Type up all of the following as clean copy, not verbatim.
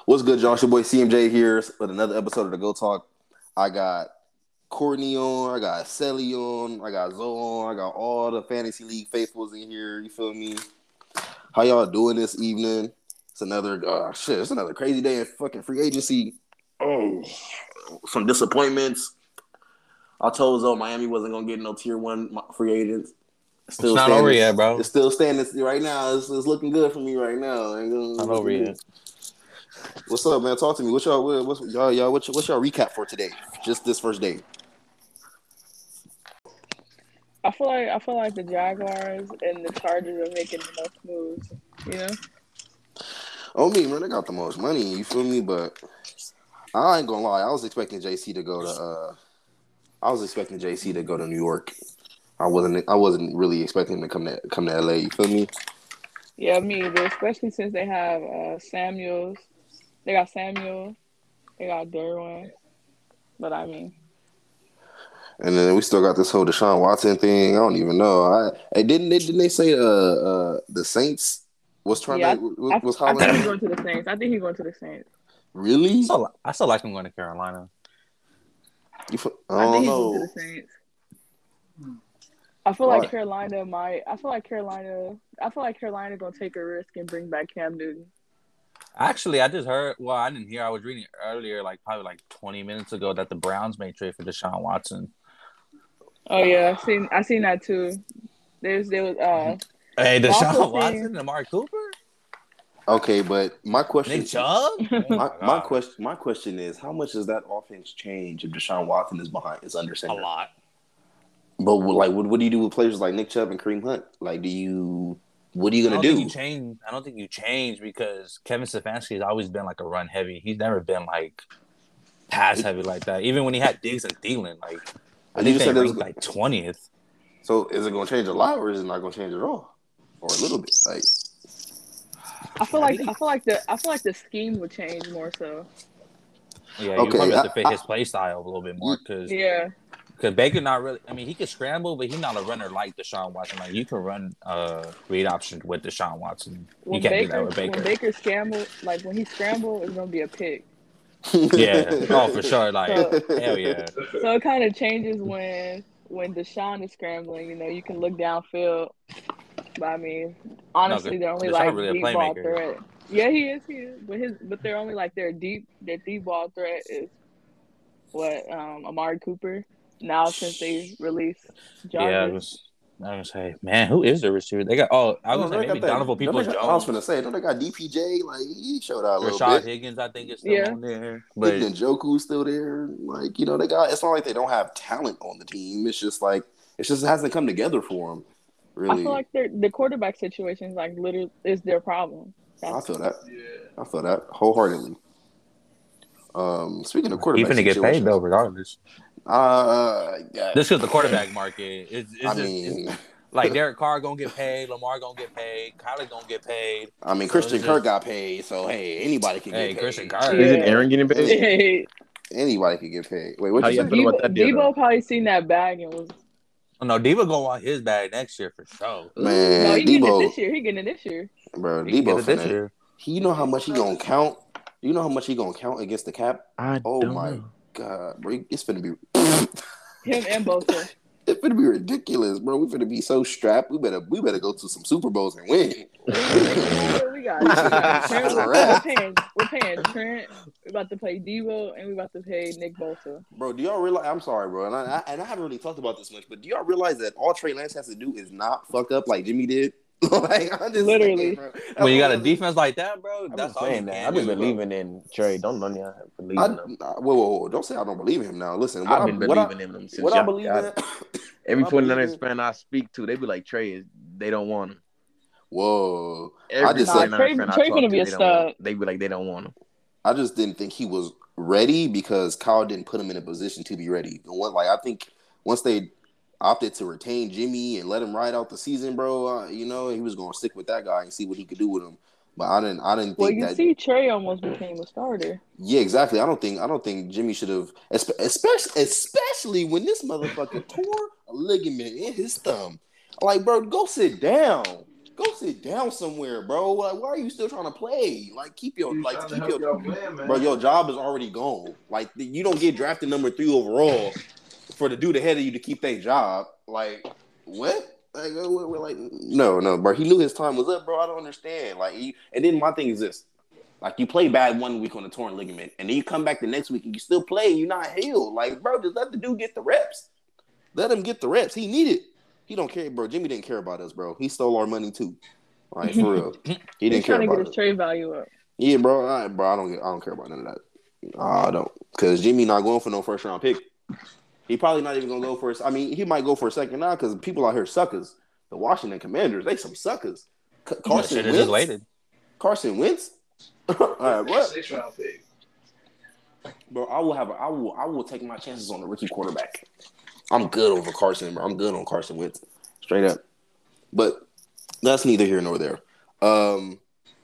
What's good, Josh? Your boy CMJ here with another episode of the Go Talk. I got Courtney on, I got Sally on, I got Zoe on, I got all the fantasy league faithfuls in here. You feel me? How y'all doing this evening? It's another it's another crazy day in fucking free agency. Oh, some disappointments. I told Zoe Miami wasn't gonna get no tier 1 free agents. It's not over yet, bro. It's still standing right now. It's looking good for me right now. Not over yet. What's up, man? Talk to me. What's y'all recap for today? Just this first day. I feel like the Jaguars and the Chargers are making the most moves. You know. Oh, me, man, they got the most money. You feel me? But I ain't gonna lie. I was expecting JC to go to New York. I wasn't really expecting him to come to LA. You feel me? Yeah, me either. Especially since they have Samuels. They got Samuel. They got Derwin. But I mean. And then we still got this whole Deshaun Watson thing. I don't even know. Didn't they say the Saints was trying was hollering? I think he's going to the Saints. Really? I still like him going to Carolina. I don't know. He's going to the Saints. I feel like Carolina gonna take a risk and bring back Cam Newton. Actually, I just heard. Well, I didn't hear. I was reading earlier, probably 20 minutes ago, that the Browns may trade for Deshaun Watson. Oh yeah, I seen that too. There was Hey, Deshaun Watson and Amari Cooper. Okay, but my question, Nick Chubb. My question is, how much does that offense change if Deshaun Watson is under center? A lot. But what do you do with players like Nick Chubb and Kareem Hunt? What are you gonna do? I don't think you change because Kevin Stefanski has always been a run heavy. He's never been pass heavy like that. Even when he had Diggs and Thielen, I think they ranked 20th. So is it gonna change a lot, or is it not gonna change at all, or a little bit? I feel like the scheme would change more so. Yeah, you probably have to fit his play style a little bit more because Baker not really. I mean, he can scramble, but he's not a runner like Deshaun Watson. You can run read option with Deshaun Watson. You can't do that with Baker. When Baker scramble, when he scramble, it's gonna be a pick. Yeah, for sure. Hell yeah. So it kind of changes when Deshaun is scrambling. You can look downfield. But I mean, honestly, they're only really deep ball threat. Yeah, he is. But they're only their deep ball threat is what Amari Cooper. Now since they released Jarvis. Yeah, I was gonna say, man, who is the receiver? They got I was gonna say maybe Donovan Peoples-Jones. I was gonna say, don't they got DPJ? He showed out a little Rashad bit. Higgins, I think, is still on there. But Njoku's still there. They got. It's not like they don't have talent on the team. It's just it hasn't come together for them. Really. I feel like the quarterback situation is literally is their problem. I feel that. Yeah. I feel that wholeheartedly. Speaking of quarterback, he's gonna get paid though, regardless. Just because the quarterback market is Derek Carr gonna get paid, Lamar gonna get paid, Kyler gonna get paid. I mean, Christian Kirk got paid, so hey, anybody can get paid. Christian Kirk. Isn't Aaron getting paid? Anybody can get paid. Wait, what you feel about that deal? Debo probably seen that bag and was. Oh, no, Debo gonna want his bag next year for sure. Man, no, he getting it this year. He getting it this year. Bro, Debo this year. You know how much he gonna count? You know how much he gonna count against the cap? My God, bro, it's finna be him and Bosa. It's finna be ridiculous, bro. We finna be so strapped. We better go to some Super Bowls and win. We got Trent. We're paying Trent. We're about to pay Debo, and we're about to pay Nick Bosa. Bro, do y'all realize? I'm sorry, bro, and I haven't really talked about this much, but do y'all realize that all Trey Lance has to do is not fuck up like Jimmy did? I'm just literally. Saying, when you got a defense like that, bro, that's all you I've been believing in Trey. Don't know me. I believe in him. Whoa. Don't say I don't believe in him now. Listen, I've been believing in him since I believe in. Every 49ers fan I speak to, they be like, Trey, they don't want him. Whoa. I just said Trey gonna be a stud. They be like, they don't want him. I just didn't think he was ready because Kyle didn't put him in a position to be ready. I think once they opted to retain Jimmy and let him ride out the season, bro, he was going to stick with that guy and see what he could do with him. But I didn't think well, you see, Trey almost became a starter. Yeah, exactly. I don't think Jimmy should have, especially when this motherfucker tore a ligament in his thumb. Bro, go sit down. Go sit down somewhere, bro. Like, why are you still trying to play? Like, keep your bro. Your job is already gone. Like, you don't get drafted number 3 overall for the dude ahead of you to keep their job. Like, what? Like, no, bro. He knew his time was up, bro. I don't understand. Like, and then my thing is this: like, you play bad 1 week on a torn ligament, and then you come back the next week and you still play, and you're not healed. Like, bro, just let the dude get the reps. Let him get the reps. He needed. He don't care, bro. Jimmy didn't care about us, bro. He stole our money too. Like, for real. He didn't care about us. He's trying to get his trade value up. Yeah, bro. I don't care about none of that. I don't, because Jimmy not going for no first round pick. He probably not even gonna go for. I mean, he might go for a second now because people out here suckers. The Washington Commanders, they some suckers. Carson Wentz. Carson Wentz. All right, what? 6th round pick. Bro, I will take my chances on the rookie quarterback. I'm good over Carson, bro. I'm good on Carson Wentz, straight up. But that's neither here nor there. How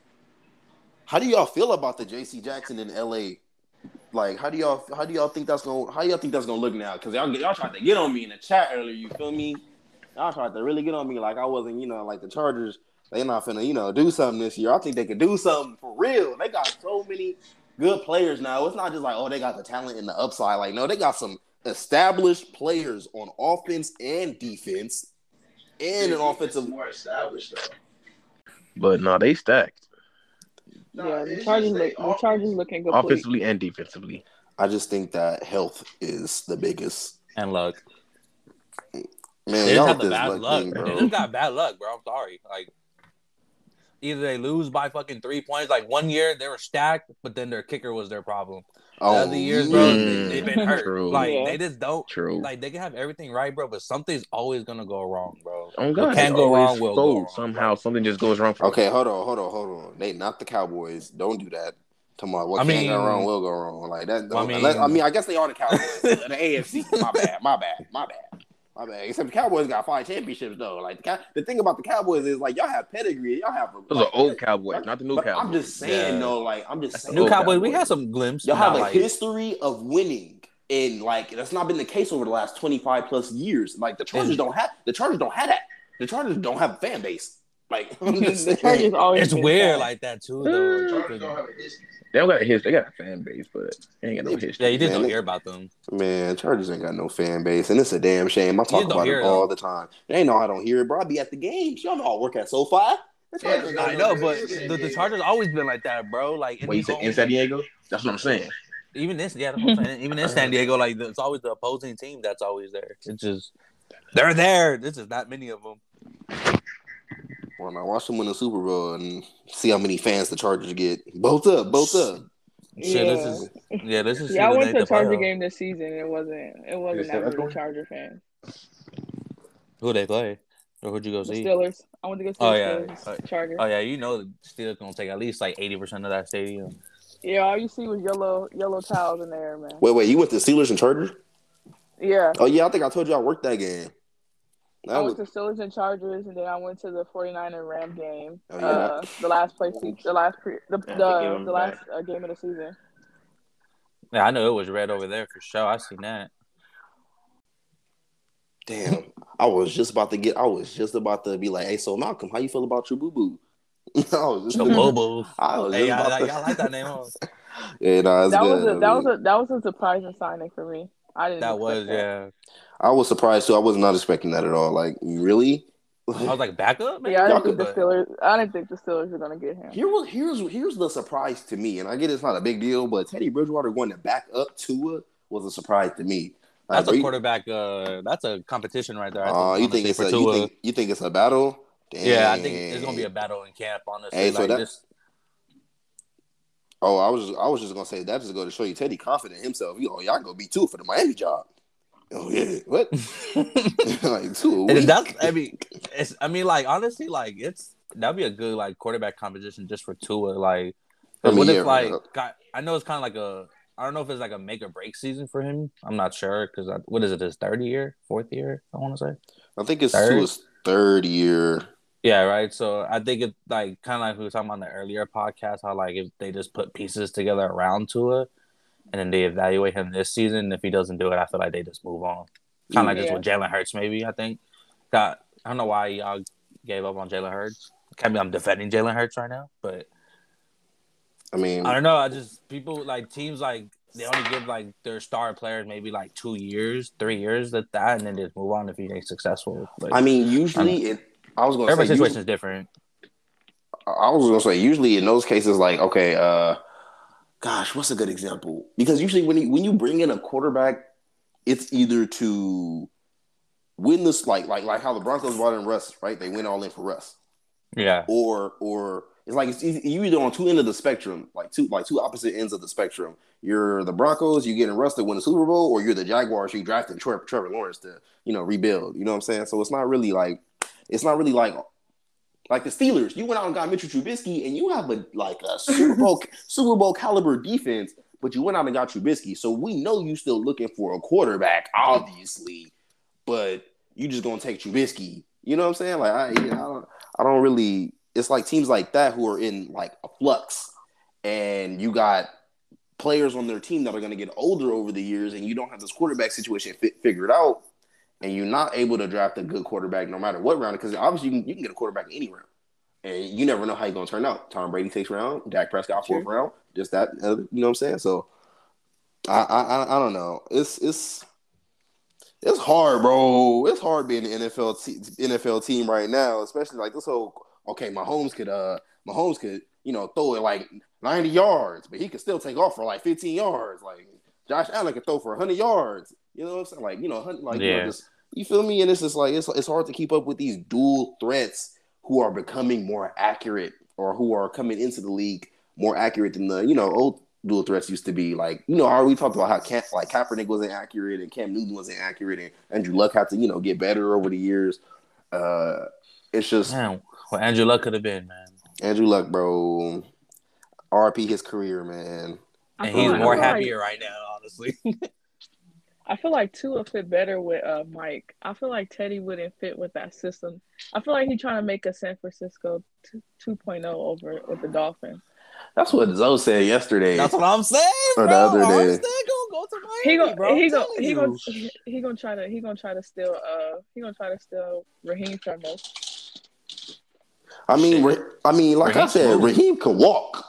do y'all feel about the J.C. Jackson in L.A.? Like, how do y'all think that's gonna look now? Because y'all tried to get on me in the chat earlier. You feel me? Y'all tried to really get on me like I wasn't, like the Chargers. They not finna, do something this year. I think they could do something for real. They got so many good players now. It's not just like, oh, they got the talent and the upside. Like, no, they got some established players on offense and defense, and an offensive more established though. But no, they stacked. Yeah, the Chargers looking good offensively and defensively. I just think that health is the biggest and luck. Man, they y'all just have the bad luck. They just got bad luck, bro. I'm sorry. Like, either they lose by fucking 3 points. Like, 1 year they were stacked, but then their kicker was their problem. The other years, bro, they've been hurt. True. Like, they just don't. True. Like, they can have everything right, bro, but something's always gonna go wrong, bro. Oh God, can't go wrong. Will go wrong. Somehow something just goes wrong. Okay, hold on. They not the Cowboys. Don't do that. Come on, what can't go wrong will go wrong. Like that. I guess they are the Cowboys. The AFC. My bad. Except the Cowboys got 5 championships though. Like the thing about the Cowboys is like y'all have pedigree. Y'all have those are old Cowboys, not the new Cowboys. I'm just saying though. Like new Cowboys. We had some glimpses. Y'all have a history of winning, and like that's not been the case over the last 25 plus years. Like the Chargers don't have that. The Chargers don't have a fan base. Like I'm just saying. It's weird like that too though. The Chargers don't have a history. They don't got a history. They got a fan base, but they ain't got no history. Yeah, you just don't hear about them. Man, Chargers ain't got no fan base, and it's a damn shame. I talk about it all the time. They ain't know I don't hear it, bro. I be at the games. Y'all know I work at SoFi. I know, but the Chargers always been like that, bro. Like in San Diego? That's what I'm saying. Even in San Diego, like it's always the opposing team that's always there. It's just they're there. This is not many of them. Well, now watch them win the Super Bowl and see how many fans the Chargers get. Both up. Yeah, this is. Yeah, I went to a Charger game this season. It wasn't that many Charger fans. Who they play? Or who'd you go see? The Steelers. I went to go see the Steelers. Chargers. Oh yeah, the Steelers gonna take at least like 80% of that stadium. Yeah, all you see was yellow towels in there, man. Wait, you went to Steelers and Chargers? Yeah. Oh yeah, I think I told you I worked that game. I went to Steelers and Chargers, and then I went to the 49er Ram game. Oh, yeah. The last game of the season. Yeah, I know it was red over there for sure. I seen that. Damn, I was just about to be like, hey, so Malcolm, how you feel about your boo boo? Y'all like that name, huh? Yeah, no, that was a surprising signing for me. I didn't. That was that. I was surprised too. I was not expecting that at all. Like, really? I was like, backup? Yeah, I didn't think the Steelers were gonna get him. Here's the surprise to me, and I get it's not a big deal, but Teddy Bridgewater going to back up Tua was a surprise to me. That's a quarterback. That's a competition right there. You think it's a battle? Dang. Yeah, I think it's gonna be a battle in camp. Honestly, hey, so I was just gonna say that just go to show you Teddy confident in himself. Y'all gonna be Tua for the Miami job. Oh yeah, what? Like Tua. Honestly, like that'd be a good like quarterback competition just for Tua. Like, I know it's kind of like I don't know if it's like a make or break season for him. I'm not sure because what is it? His 4th year? I want to say. I think it's Tua's 3rd year. Yeah, right. So I think it's like kind of like we were talking about in the earlier podcast, how like if they just put pieces together around Tua, and then they evaluate him this season. If he doesn't do it, I feel like they just move on. Kind of like just with Jalen Hurts, maybe I think. I don't know why y'all gave up on Jalen Hurts. I mean, I'm defending Jalen Hurts right now, but I mean, I don't know. I just people like teams like they only give like their star players maybe like 2 years, 3 years at that, and then just move on if he ain't successful. Like, I mean, usually everybody's situation is different. I was gonna say usually in those cases, like okay, gosh, what's a good example? Because usually when you bring in a quarterback, it's either to win this like how the Broncos brought in Russ, right? They went all in for Russ. Yeah. Or it's like you either on two ends of the spectrum, like two opposite ends of the spectrum. You're the Broncos, you getting Russ to win the Super Bowl, or you're the Jaguars, you drafting Trevor Lawrence to rebuild. You know what I'm saying? So it's not really like the Steelers. You went out and got Mitchell Trubisky, and you have a Super Bowl caliber defense, but you went out and got Trubisky. So we know you still looking for a quarterback, obviously, but you just gonna take Trubisky. You know what I'm saying? Like I don't really. It's like teams like that who are in like a flux, and you got players on their team that are going to get older over the years, and you don't have this quarterback situation figured out, and you're not able to draft a good quarterback no matter what round, because obviously you can get a quarterback in any round, and you never know how you're going to turn out. Tom Brady takes round, Dak Prescott fourth round, just that. You know what I'm saying? So I don't know. It's hard, bro. It's hard being an NFL team right now, especially like this whole. Okay, Mahomes could throw it like 90 yards, but he could still take off for like 15 yards. Like Josh Allen could throw for 100 yards. You know what I'm saying? Like just you feel me? And it's just like it's hard to keep up with these dual threats who are becoming more accurate or who are coming into the league more accurate than the old dual threats used to be. Like how we talked about how Kaepernick wasn't accurate and Cam Newton wasn't accurate and Andrew Luck had to get better over the years. It's just. Man. Well, Andrew Luck could have been, man. Andrew Luck, bro. RP his career, man. And he's more happier right now, honestly. I feel like Tua fit better with Mike. I feel like Teddy wouldn't fit with that system. I feel like he's trying to make a San Francisco 2.0 over with the Dolphins. That's what Zoe said yesterday. That's what I'm saying, bro. Or the other day. Armstead gonna go to Miami, bro. He gonna try to steal Raheem from us. I mean, like I said, Raheem can walk.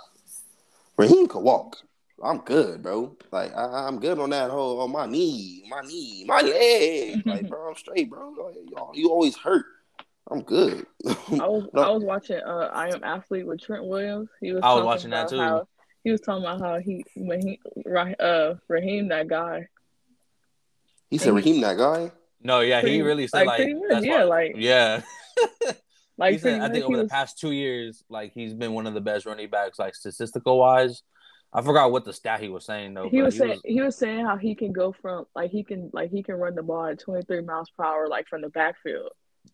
I'm good, bro. Like I'm good on that whole my knee, my leg. Like, bro, I'm straight, bro. Like, you always hurt. I'm good. I was watching I Am Athlete with Trent Williams. I was watching that too. He was talking about how Raheem that guy. He said Raheem that guy? No, yeah, he really said yeah. Like he said, I think over the past 2 years, like he's been one of the best running backs, like statistical wise. I forgot what the stat he was saying though. He was saying how he can go from he can run the ball at 23 miles per hour, like from the backfield.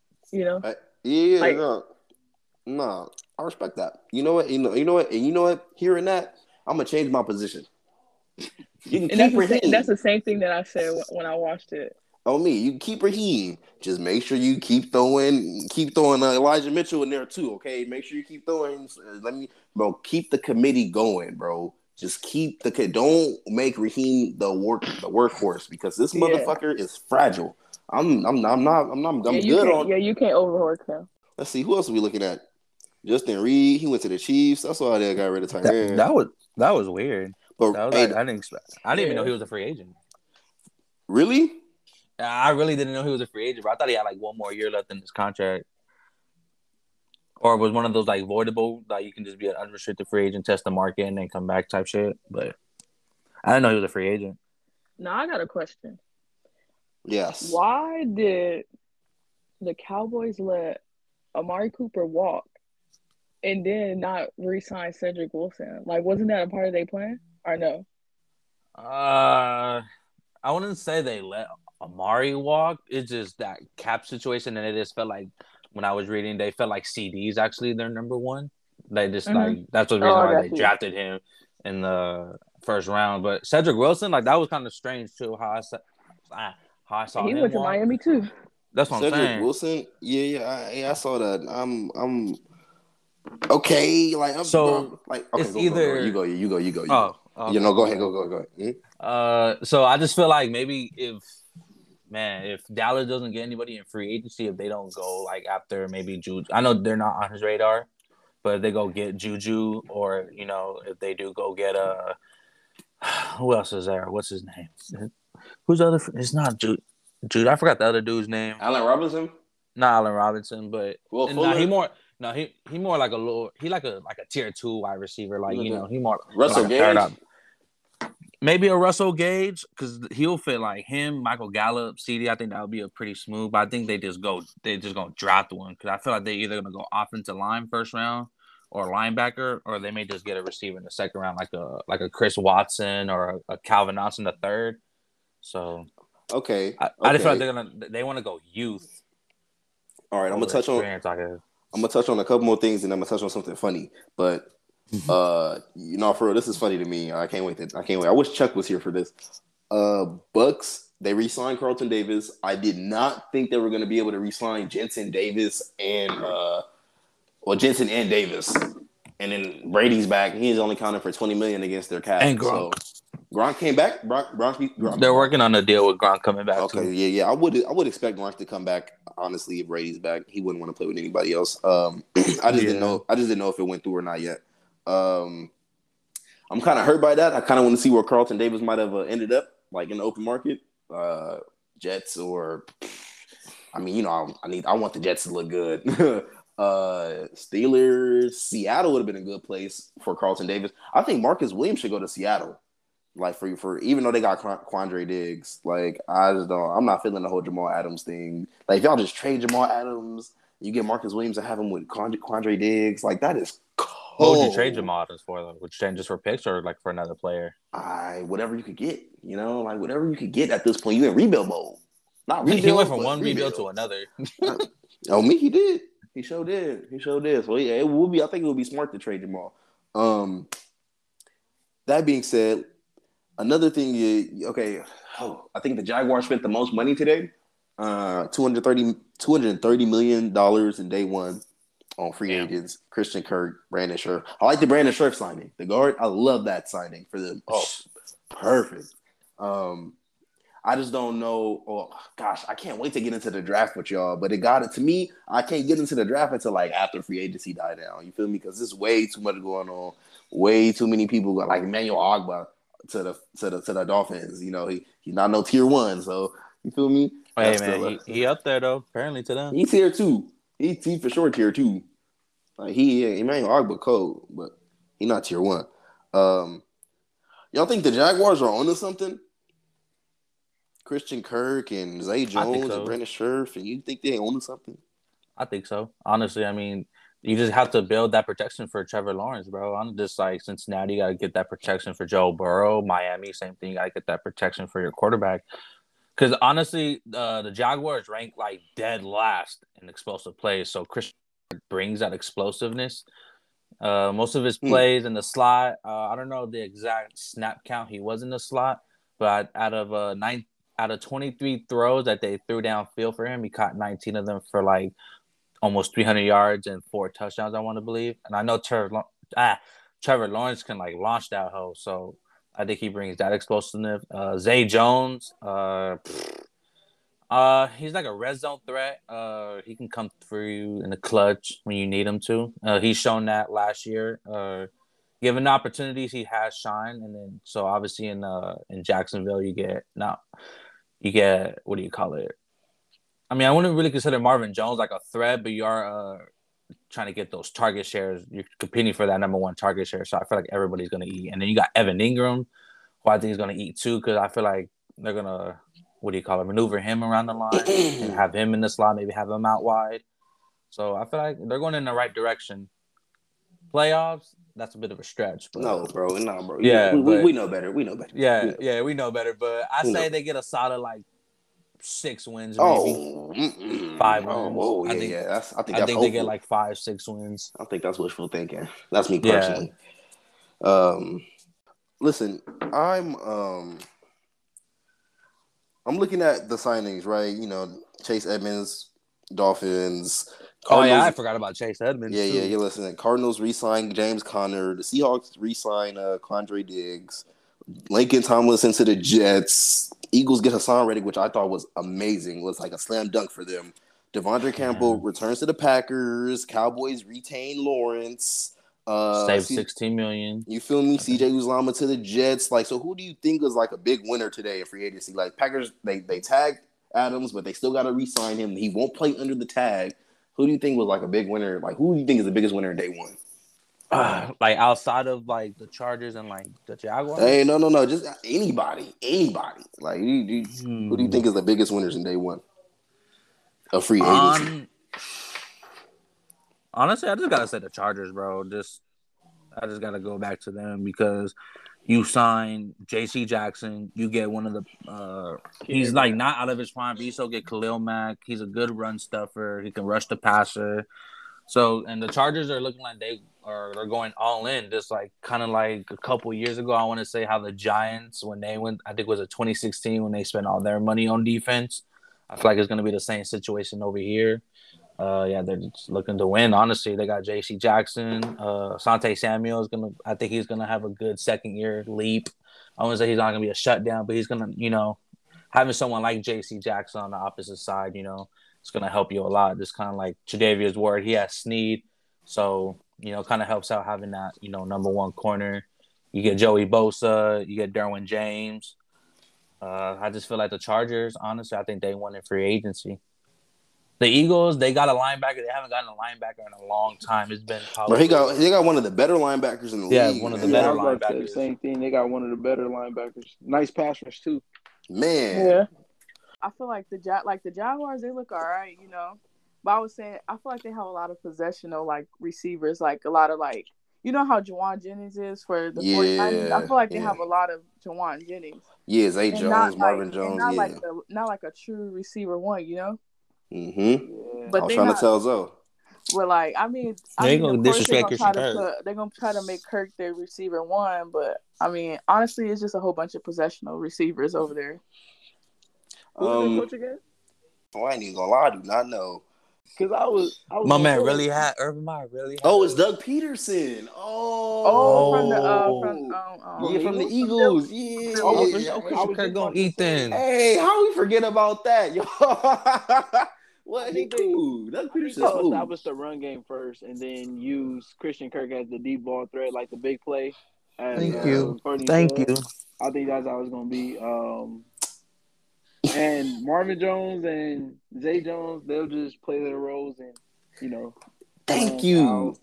No, I respect that. You know what? Hearing that, I'm gonna change my position. You can keep Raheem. That's the same thing that I said when I watched it. On me, you can keep Raheem. Just make sure you keep throwing Elijah Mitchell in there too. Okay, make sure you keep throwing. Keep the committee going, bro. Just don't make Raheem the workhorse because this motherfucker is fragile. I'm good on. Yeah, you can't overwork him. Let's see who else are we looking at. Justin Reed, he went to the Chiefs. That's why they got rid of Tyrann. That was weird. But I didn't even know he was a free agent. Really? I really didn't know he was a free agent, bro. I thought he had like one more year left in his contract. Or it was one of those like voidable, like you can just be an unrestricted free agent, test the market, and then come back type shit. But I didn't know he was a free agent. Now I got a question. Yes. Why did the Cowboys let Amari Cooper walk and then not re-sign Cedric Wilson? Like, wasn't that a part of their plan? Or no? I wouldn't say they let Amari walk. It's just that cap situation, and it just felt like when I was reading, they felt like CD's actually their number one. They just like that's the reason why they drafted him in the first round. But Cedric Wilson, like that was kind of strange too. How I saw him. He went to Miami too. That's what I'm saying. Cedric Wilson, I saw that. I'm okay. Like I'm so like okay, it's go, either you go. Oh, go ahead. So I just feel like maybe if man, if Dallas doesn't get anybody in free agency, if they don't go like after maybe Juju, I know they're not on his radar, but if they go get Juju, or if they do go get who else is there? What's his name? Who's the other? It's not Jude. I forgot the other dude's name. Allen Robinson. Not Allen Robinson, but he more like a little. He like a tier 2 wide receiver. Like he more Russell like Gage. Maybe a Russell Gage, because he'll fit like him, Michael Gallup, CD. I think that would be a pretty smooth. But I think they just gonna draft one, because I feel like they either gonna go offensive line first round or linebacker, or they may just get a receiver in the second round, like a Chris Watson or a Calvin Austin the third. So okay, I just feel like they want to go youth. All right, I'm gonna touch on a couple more things, and I'm gonna touch on something funny. But for real, this is funny to me. I can't wait. I wish Chuck was here for this. Bucks, they re-signed Carlton Davis. I did not think they were gonna be able to re-sign Jensen Davis and Jensen and Davis. And then Brady's back. He's only counting for $20 million against their cap. And Gronk. So Gronk came back. Gronk. They're working on a deal with Gronk coming back. Okay, too. yeah. I would expect Gronk to come back. Honestly, if Brady's back, he wouldn't want to play with anybody else. I just didn't know. I just didn't know if it went through or not yet. I'm kind of hurt by that. I kind of want to see where Carlton Davis might have ended up, like in the open market, Jets or. I mean, I want the Jets to look good. Steelers, Seattle would have been a good place for Carlton Davis. I think Marcus Williams should go to Seattle. Like for even though they got Quandre Diggs, like I'm not feeling the whole Jamal Adams thing. Like if y'all just trade Jamal Adams, you get Marcus Williams and have him with Quandre Diggs, like that is cold. What would you trade Jamal Adams for though? Would you trade just for picks or like for another player? Whatever you could get, like whatever you could get at this point. You in rebuild mode. Not rebuild. He went from one rebuild to another. He did. He sure did. So yeah, it will be. I think it would be smart to trade Jamal. That being said, another thing I think the Jaguars spent the most money today. $230 million in day one on free agents. Christian Kirk, Brandon Scherff. I like the Brandon Scherff signing. The guard, I love that signing for them. Oh, perfect. I just don't know. Oh gosh, I can't wait to get into the draft with y'all. But to me. I can't get into the draft until like after free agency die down. You feel me? Because there's way too much going on. Way too many people got like Emmanuel Ogbah to the Dolphins. He's not no tier 1. So you feel me? Hey man, he up there though. Apparently to them, he's tier 2. He for sure tier 2. Like Emmanuel Ogbah cold, but he not tier 1. Y'all think the Jaguars are onto something? Christian Kirk and Zay Jones and Brandon Scherff, and you think they own something? I think so. Honestly, I mean, you just have to build that protection for Trevor Lawrence, bro. I'm just like Cincinnati, you got to get that protection for Joe Burrow. Miami, same thing. You got to get that protection for your quarterback. Because honestly, the Jaguars rank like dead last in explosive plays. So Christian brings that explosiveness. Most of his plays in the slot, I don't know the exact snap count he was in the slot, but out of 23 throws that they threw downfield for him, he caught 19 of them for like almost 300 yards and 4 touchdowns, I want to believe. And I know Trevor Lawrence can like launch that hoe, so I think he brings that explosiveness. Zay Jones, he's like a red zone threat. He can come through you in the clutch when you need him to. He's shown that last year. Given opportunities, he has shined, and then so obviously in Jacksonville you get what do you call it? I mean, I wouldn't really consider Marvin Jones like a threat, but you are trying to get those target shares. You're competing for that number 1 target share, so I feel like everybody's going to eat. And then you got Evan Ingram, who I think is going to eat too, because I feel like they're going to, maneuver him around the line and have him in the slot, maybe have him out wide. So I feel like they're going in the right direction. Playoffs, that's a bit of a stretch. But... No, bro. Yeah, we know better. We know better. Yeah, we know better. But I say they get a solid like 6 wins, maybe 5 wins. I think they get like 5-6 wins. I think that's wishful thinking. That's me personally. Listen, I'm looking at the signings, right? Chase Edmonds, Dolphins. Cardinals, I forgot about Chase Edmonds. Yeah, you're listening. Cardinals re-signed James Conner. The Seahawks re-signed Quandre Diggs. Lincoln Tomlinson to the Jets. Eagles get Hassan Reddick, which I thought was amazing. It was like a slam dunk for them. Devondre Campbell returns to the Packers. Cowboys retain Lawrence. Save $16 million. You feel me? CJ Uzomah to the Jets. Like, so who do you think was like a big winner today in free agency? Like Packers, they tagged Adams, but they still got to re-sign him. He won't play under the tag. Who do you think was like a big winner? Like, who do you think is the biggest winner in day one? Like outside of like the Chargers and like the Jaguars? Hey, no, just anybody. Like, who do you think is the biggest winners in day one of free agency? Honestly, I just gotta say the Chargers, bro. I just gotta go back to them because you sign J.C. Jackson. You get one of the he's like not out of his prime, but you still get Khalil Mack. He's a good run stuffer. He can rush the passer. So, and the Chargers are looking like they're going all in, just like kind of like a couple years ago. I want to say how the Giants, when they went, I think it was 2016 when they spent all their money on defense. I feel like it's going to be the same situation over here. They're just looking to win. Honestly, they got J.C. Jackson. Asante Samuel is I think he's gonna have a good second year leap. I wouldn't say he's not gonna be a shutdown, but he's gonna, having someone like J.C. Jackson on the opposite side, it's gonna help you a lot. Just kind of like Tre'Davious Ward, he has Snead, so kind of helps out having that number one corner. You get Joey Bosa, you get Derwin James. I just feel like the Chargers, honestly, I think they won in free agency. The Eagles, they got a linebacker. They haven't gotten a linebacker in a long time. It's been probably... They got one of the better linebackers in the league. Yeah, one of the better linebackers. Same thing. They got one of the better linebackers. Nice pass rush too. Man. Yeah. I feel like the Jaguars, they look all right, But I was saying, I feel like they have a lot of possessional like receivers, like a lot of like, how Juwan Jennings is for the 49ers. I feel like they have a lot of Juwan Jennings. Yeah, Zay Jones, Marvin Jones. Not like a true receiver one, Mm-hmm. Yeah. But I was trying to tell Zoe. Well, they're gonna disrespect Christian Kirk. They're gonna try to make Kirk their receiver one, but honestly, it's just a whole bunch of possessional receivers over there. Who's the coach again? I ain't even gonna lie, I do not know. Because I was my man really had Urban Meyer really. It's Doug Peterson. From the Eagles. Yeah. Kirk gonna eat then. Hey, how we forget about that, yo? Well, he cool. Doug Peterson's cool. Establish the run game first, and then use Christian Kirk as the deep ball threat, like the big play. Thank you. I think that's how it's gonna be. And Marvin Jones and Zay Jones, they'll just play their roles and, Thank you.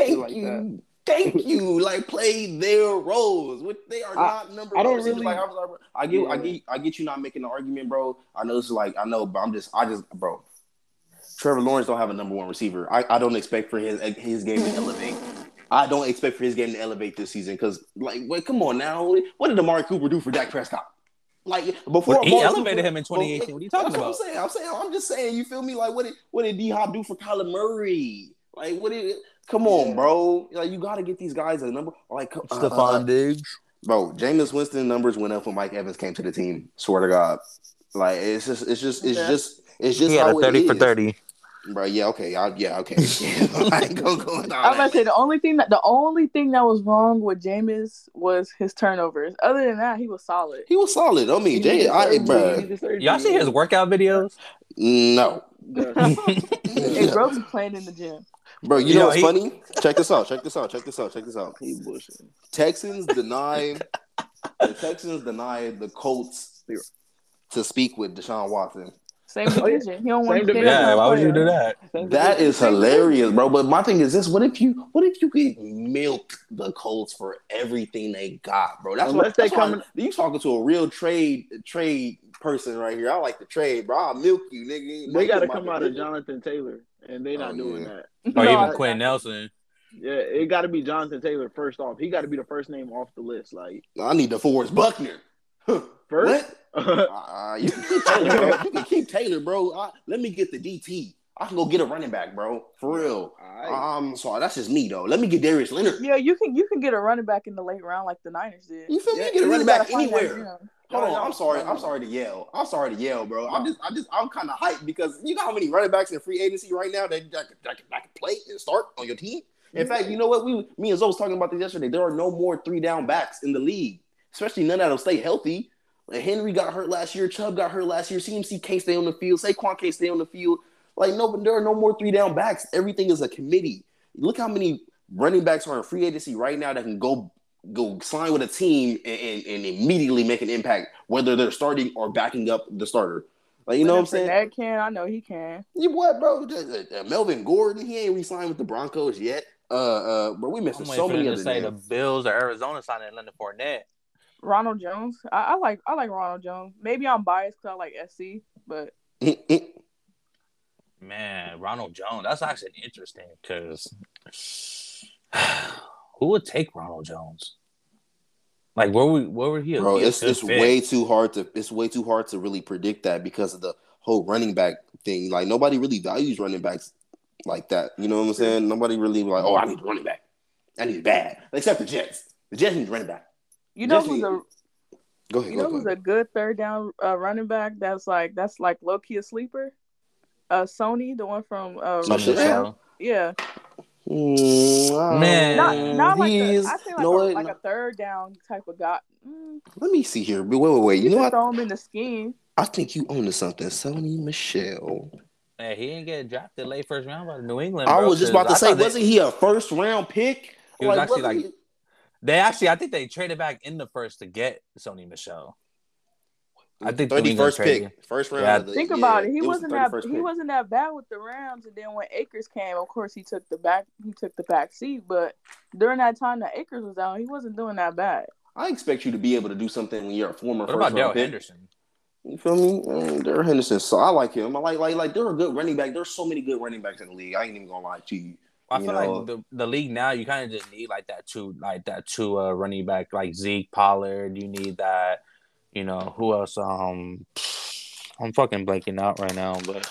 Like play their roles, which they are not number. I don't really. I get you not making the argument, bro. I know but bro. Trevor Lawrence don't have a number one receiver. I don't expect for his game to elevate. I don't expect for his game to elevate this season because, come on now. What did Amari Cooper do for Dak Prescott? Like before, he elevated him in 2018. What are you talking about? I'm just saying. You feel me? Like what did D Hop do for Kyler Murray? Like come on, bro. Like you got to get these guys a number. Like Stephon Diggs, bro. Jameis Winston numbers went up when Mike Evans came to the team. Swear to God. Like it's just he had how a 30 it for is. 30. Bro, okay. I ain't gonna go into all I was about to say the only thing that was wrong with Jameis was his turnovers. Other than that, he was solid. I mean, bro. Y'all see his workout videos? No. Hey, bro, be playing in the gym. Bro, you know what's funny? Check this out. He bullshit. Texans deny the Colts to speak with Deshaun Watson. Same division. He don't want to. Yeah, why would you do that? That is hilarious, bro. But my thing is this: what if you get milked the Colts for everything they got, bro? You talking to a real trade person right here. I like the trade, bro. I'll milk you, nigga. They got to come out of Jonathan Taylor, and they not doing that. Or even Quinn Nelson. Yeah, it got to be Jonathan Taylor first off. He got to be the first name off the list. Like I need DeForest Buckner. First. What? You can keep Taylor, bro. Let me get the DT. I can go get a running back, bro. For real. I'm sorry, that's just me though. Let me get Darius Leonard. Yeah, you can get a running back in the late round like the Niners did. You feel me? Get a running back anywhere. Hold on, I'm sorry to yell. bro. I'm kind of hyped because you know how many running backs in free agency right now that can play and start on your team. In fact, you know what? Me and Zoe was talking about this yesterday. There are no more 3-down backs in the league, especially none that'll stay healthy. Henry got hurt last year. Chubb got hurt last year. CMC can't stay on the field. Saquon can't stay on the field. Like, no, but there are no more 3-down backs. Everything is a committee. Look how many running backs are in free agency right now that can go sign with a team and immediately make an impact, whether they're starting or backing up the starter. Like, you know what I'm saying? That I know he can. You what, bro? Melvin Gordon, he ain't re-signed with the Broncos yet. But we missing so many other names. The Bills or Arizona signing Leonard Fournette. Ronald Jones. I like Ronald Jones. Maybe I'm biased because I like SC, but man, Ronald Jones. That's actually interesting because who would take Ronald Jones? Like where would he? Bro, it's way too hard to really predict that because of the whole running back thing. Like nobody really values running backs like that. You know what I'm saying? Nobody really like, oh, I need a running back. I need bad. Except the Jets. The Jets need running back. You know who's a good third down running back that's like low key a sleeper? Sony, the one from Michelle. Yeah. Man, not like I think like a third down type of guy. Let me see here. Wait. You know what? Throw him in the scheme. I think you own to something, Sony Michelle. Hey, he didn't get drafted late first round by New England. I was just about to say, wasn't he a first round pick? He was actually I think they traded back in the first to get Sony Michelle. I think 31st pick, first round. Yeah, think about it. He wasn't that bad with the Rams, and then when Akers came, of course he took the back seat. But during that time that Akers was out, he wasn't doing that bad. I expect you to be able to do something when you're a former. What about Darrell Henderson? You feel me? Darrell Henderson. So I like him. I like they're a good running back. There's so many good running backs in the league. I ain't even gonna lie to you. I feel like the league now, you kind of just need that two running back like Zeke, Pollard. You need that. You know, who else? I'm fucking blanking out right now, but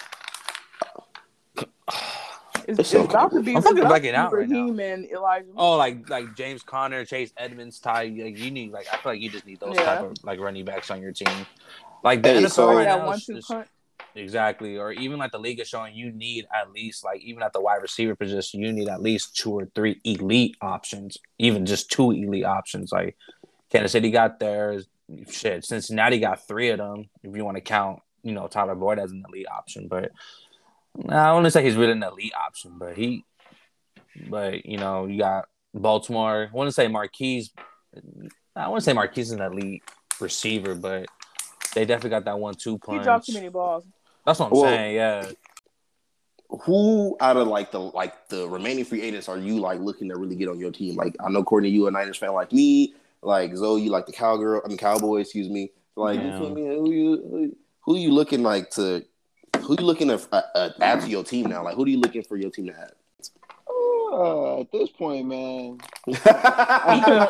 it's about to be. I'm fucking blanking out right now. And Elijah. Oh, like James Conner, Chase Edmonds, Ty. Like you need I feel like you just need those type of running backs on your team. Like the NFL right now, 1-2 punch. Exactly, or even like the league is showing, you need at least even at the wide receiver position, you need at least 2 or 3 elite options, even just 2 elite options. Like Kansas City got theirs. Shit, Cincinnati got 3 of them. If you want to count, Tyler Boyd as an elite option, but I wouldn't say he's really an elite option. But you got Baltimore. I wouldn't say Marquise. I wouldn't say Marquise is an elite receiver, but they definitely got that 1-2 punch. He dropped too many balls. That's what I'm saying. Yeah. Who out of the remaining free agents are you looking to really get on your team? Like I know Courtney, you a Niners fan like me. Like Zoe, you like the Cowboys, excuse me. Like you feel me? Who you looking to add to your team now? Like who are you looking for your team to add? At this point, man. I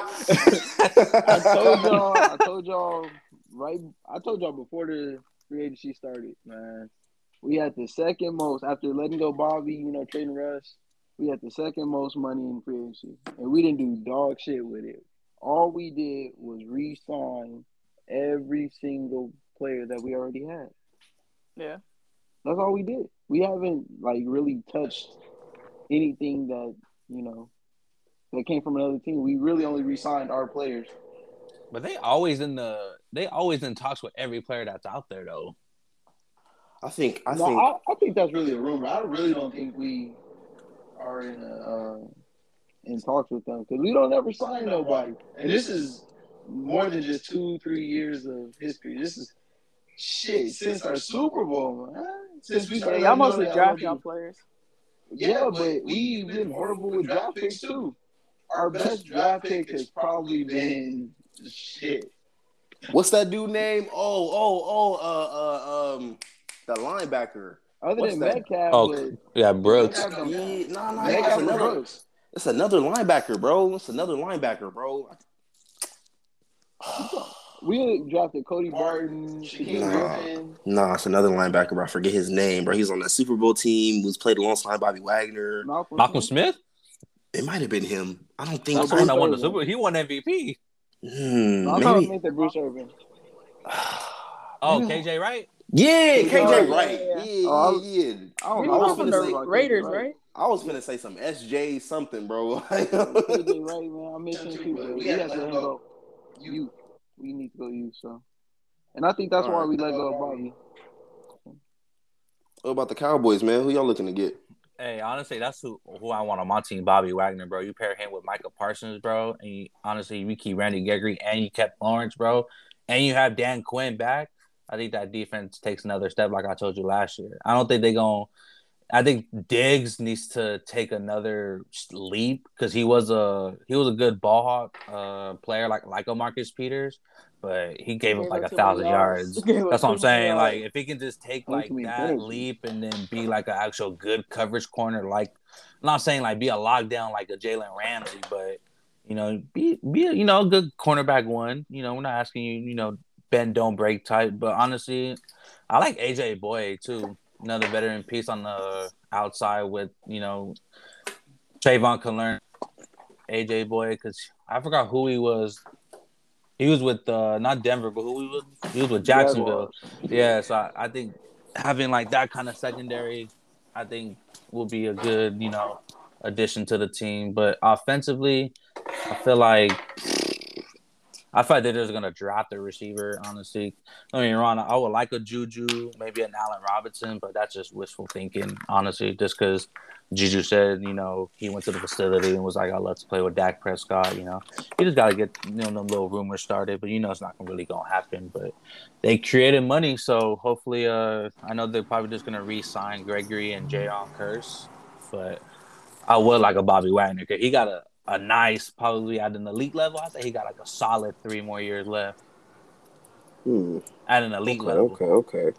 told y'all before the free agency started, man. We had the second most after letting go Bobby, trading Russ. We had the second most money in free agency, and we didn't do dog shit with it. All we did was re-sign every single player that we already had. Yeah. That's all we did. We haven't, really touched anything that, that came from another team. We really only re-signed our players. But they always in talks with every player that's out there, though. I think that's really a rumor. I really don't think we are in talks with them because we don't ever sign nobody. And this is more than just 2-3 years of history. This is shit since our Super Bowl, man. Since we started, y'all mostly draft y'all players. Yeah, but we've been horrible with draft picks too. Our best draft pick has probably been shit. What's that dude name? The linebacker. Other than Metcalf, Brooks. It's another linebacker, bro. We drafted Cody Barton, Nah, it's another linebacker, bro. I forget his name, bro. He's on that Super Bowl team. Was played alongside Bobby Wagner. Malcolm Smith? It might have been him. I don't think so. He won the Super Bowl. He won MVP. Maybe Bruce Irvin. KJ Wright? Yeah, KJ Wright. Yeah. He was from the Raiders, right? I was gonna say some SJ something, bro. KJ Wright, man. I miss him too, bro. We have to go. We need to go use so. And I think that's why we let go of Bobby. What about the Cowboys, man? Who y'all looking to get? Hey, honestly, that's who I want on my team, Bobby Wagner, bro. You pair him with Micah Parsons, bro, and you keep Randy Gregory and you kept Lawrence, bro, and you have Dan Quinn back. I think that defense takes another step, like I told you last year. I don't think they're going to – I think Diggs needs to take another leap because he was a good ball hawk player like a Marcus Peters, but he gave up like 1,000 yards. That's what I'm saying. Like if he can just take like that leap and then be like an actual good coverage corner, like I'm not saying like be a lockdown like a Jalen Ramsey, but be a good cornerback one. We're not asking you bend don't break type, but honestly, I like AJ Boye too. Another veteran piece on the outside with, Trayvon Kalern, AJ Boye, because I forgot who he was. He was with not Denver, but who he was? He was with Jacksonville. Yeah, so I think having like that kind of secondary, I think will be a good, addition to the team. But offensively, I feel like they're just going to draft a receiver, honestly. I mean, Ron, I would like a Juju, maybe an Allen Robinson, but that's just wishful thinking, honestly, just because Juju said, he went to the facility and was like, I'd love to play with Dak Prescott, He just got to get, them little rumors started, but it's not really going to happen. But they created money, so hopefully, I know they're probably just going to re-sign Gregory and Jayon Kearse, but I would like a Bobby Wagner because he got a nice, probably at an elite level. I think he got like a solid 3 more years left. At an elite level. Okay.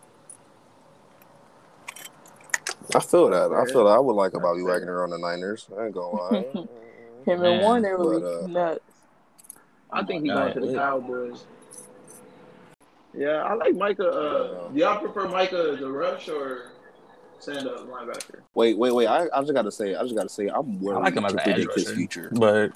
I feel that. I would like a Bobby Wagner on the Niners. I ain't gonna lie. Him and Warner would be nuts. I think he's going to the Cowboys. Yeah, I like Micah. Do y'all prefer Micah the rush or stand-up linebacker? Wait. I just gotta say, I'm worried to predict his future. But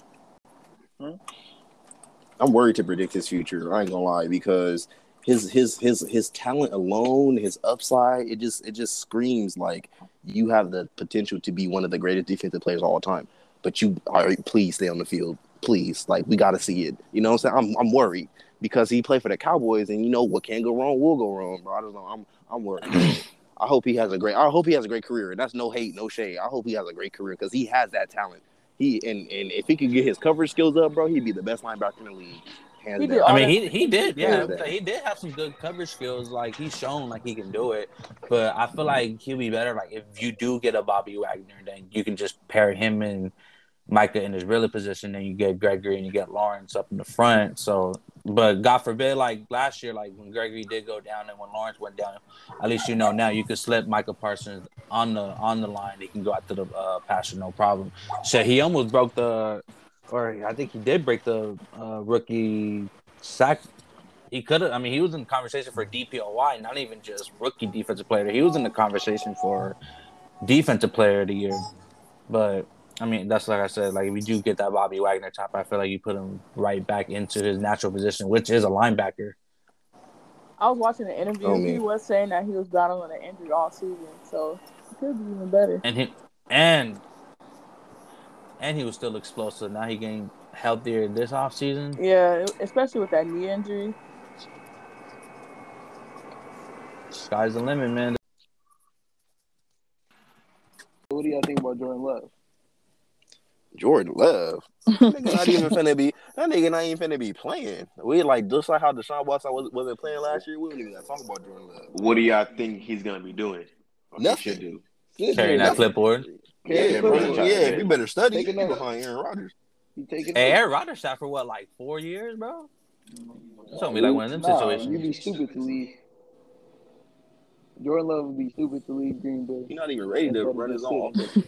I'm worried to predict his future. I ain't gonna lie, because his talent alone, his upside, it just screams like you have the potential to be one of the greatest defensive players of all time. But please stay on the field, please. Like we gotta see it. You know what I'm saying? I'm worried because he played for the Cowboys, and what can go wrong will go wrong, bro. I don't know. I'm worried. I hope he has a great career. And that's no hate, no shade. I hope he has a great career because he has that talent. And if he could get his coverage skills up, bro, he'd be the best linebacker in the league. He did. Yeah, he did have some good coverage skills. Like he's shown like he can do it. But I feel like he'll be better. Like if you do get a Bobby Wagner, then you can just pair him and Micah in his really position, and you get Gregory and you get Lawrence up in the front. So, but God forbid, like last year, like when Gregory did go down and when Lawrence went down, at least now you could slip Micah Parsons on the line. He can go out to the passer, no problem. So he almost broke I think he did break the rookie sack. He could have. I mean, he was in the conversation for DPOY, not even just rookie defensive player. He was in the conversation for defensive player of the year, but. I mean, that's like I said, like if you do get that Bobby Wagner top, I feel like you put him right back into his natural position, which is a linebacker. I was watching the interview. He was saying that he was battling an injury all season, so it could be even better. And he was still explosive. Now he getting healthier this offseason. Yeah, especially with that knee injury. Sky's the limit, man. What do y'all think about Jordan Love? Jordan Love. That nigga not even finna be playing. We just like how Deshaun Watson wasn't playing last year. We don't even gotta talk about Jordan Love. What do y'all think he's gonna be doing? Nothing. Carrying that clipboard. Yeah, bro. Yeah, you better study. You behind Aaron Rodgers. Aaron Rodgers sat for what, like 4 years, bro? It's gonna be like one of them situations. You'd be stupid to leave. Jordan Love would be stupid to leave Green Bay. He's not even ready to run his own offense.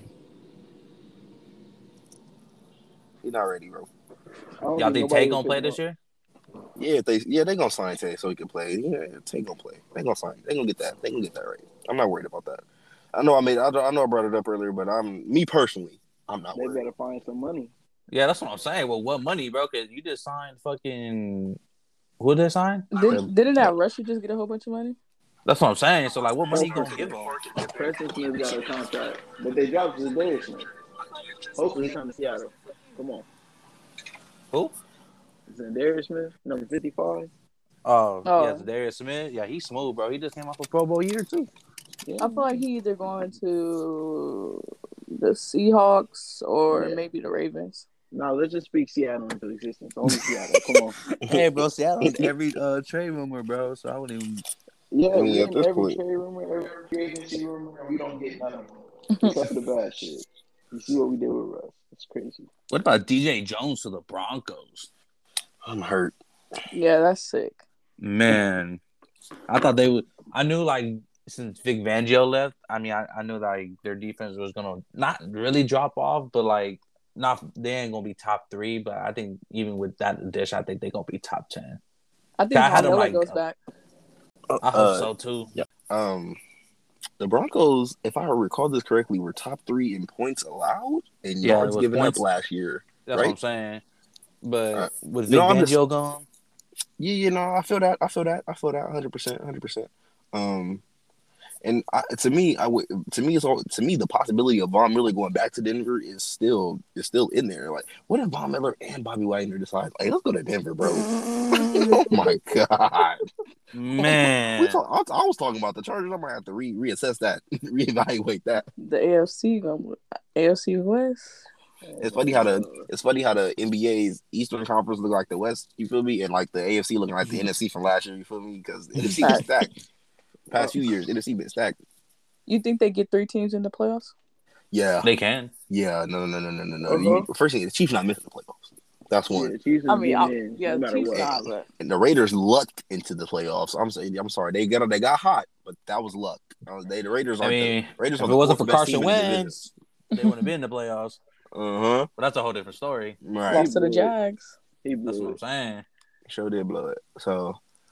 He's not ready, bro. Y'all think Tay gonna play this year? Yeah, they gonna sign Tay so he can play. Yeah, Tay gonna play. They gonna sign. They gonna get that. They gonna get that right. I'm not worried about that. I know I brought it up earlier, but me personally, I'm not worried. They better find some money. Yeah, that's what I'm saying. Well, what money, bro? Because you just signed fucking. Who did they sign? Didn't that Russia just get a whole bunch of money? That's what I'm saying. So, like, what money you gonna give them? Preston Smith got a contract, but they dropped his Darius Smith. Hopefully, he's coming to Seattle. Come on. Who? Darius Smith, number 55. Yeah, Darius Smith. Yeah, he's smooth, bro. He just came off a Pro Bowl year too. Yeah. I feel like he either going to the Seahawks or maybe the Ravens. No, let's just speak Seattle into existence. Only Seattle. Come on. Hey, bro, Seattle's every trade rumor, bro. So I wouldn't even. Yeah, I mean, every trade rumor, every agency rumor, we don't get none of them. Except for the bad shit. You see what we did with Russ. It's crazy. What about DJ Jones to the Broncos? I'm hurt. Yeah, that's sick. Man, I thought they would. I knew, like, since Vic Fangio left, I mean, I knew like their defense was gonna not really drop off, but like they ain't gonna be top 3. But I think even with that addition, I think they're gonna be top 10. I think Von Miller goes back. I hope so too. Yeah. The Broncos, if I recall this correctly, were top 3 in points allowed and yards given up last year. That's what I'm saying. But with Vic Fangio gone, I feel that 100%. And to me, the possibility of Von Miller going back to Denver is still in there. Like, what if Von Miller and Bobby Wagner decide, like, let's go to Denver, bro? Oh my god, man! I was talking about the Chargers. I might have to reassess that, reevaluate that. The AFC West. It's funny how the NBA's Eastern Conference look like the West. You feel me? And like the AFC looking like the NFC from last year. You feel me? Because the NFC was stacked. Past few years, NFC been stacked. You think they get 3 teams in the playoffs? Yeah, they can. Yeah, no. First thing, the Chiefs not missing the playoffs. That's one. Yeah, the Chiefs not. But... And the Raiders lucked into the playoffs. I'm sorry, they got hot, but that was luck. The Raiders. If it wasn't for Carson Wentz, they wouldn't have been in the playoffs. But that's a whole different story. Right. Lost to the Jags. That's what I'm saying. Sure did blow it. So,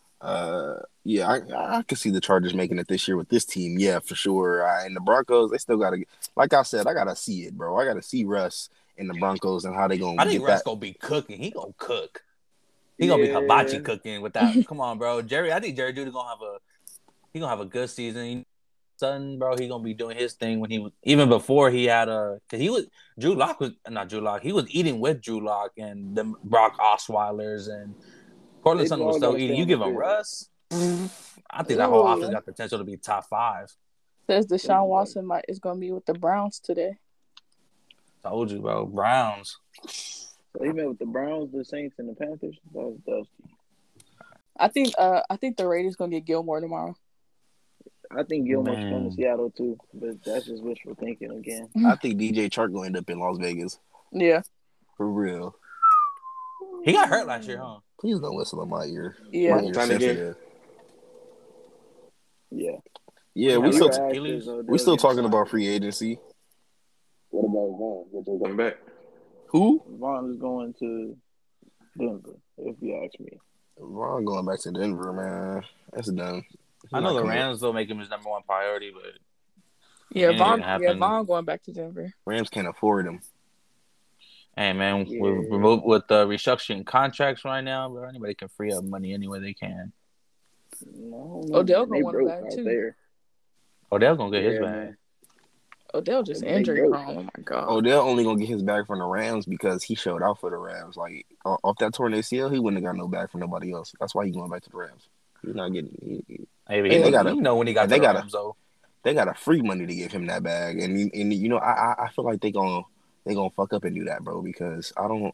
I could see the Chargers making it this year with this team. Yeah, for sure. And the Broncos, they still got to. Like I said, I gotta see it, bro. I gotta see Russ and the Broncos and how they gonna. I think Russ gonna be cooking. He gonna cook. He gonna be hibachi cooking with that. Come on, bro. I think Jerry Jeudy gonna have a good season. Sutton, bro, he gonna be doing his thing when he was even before he had he was eating with Drew Lock and the Brock Osweilers and Cortland Sutton was still eating. You give him Russ, I think that whole offense got potential to be top 5. Says Deshaun Watson is gonna be with the Browns today. Told you, bro. Browns. So he met with the Browns, the Saints, and the Panthers. That was dusty. I think the Raiders gonna get Gilmore tomorrow. I think Gilmore's going to Seattle too, but that's just wishful thinking again. I think DJ Chark going to end up in Las Vegas. Yeah. For real. He got hurt last year, huh? Please don't whistle in my ear. Yeah. My ear sensitive. Yeah. Yeah, we still talking about free agency. What about Vaughn? Is he coming back? Who? Vaughn is going to Denver, if you ask me. Vaughn going back to Denver, man. That's done. I know the Rams will make him his number 1 priority, but Vaughn going back to Denver. Rams can't afford him. Hey man, with the restructuring contracts right now, bro, anybody can free up money any way they can. No, Odell gonna want it back too. There. Odell gonna get his back. Odell just injury prone. Oh my god. Odell only gonna get his back from the Rams because he showed out for the Rams. Like off that torn ACL, he wouldn't have got no back from nobody else. That's why he's going back to the Rams. He's not getting. They got free money to give him that bag, and I feel like they gonna fuck up and do that, bro. Because I don't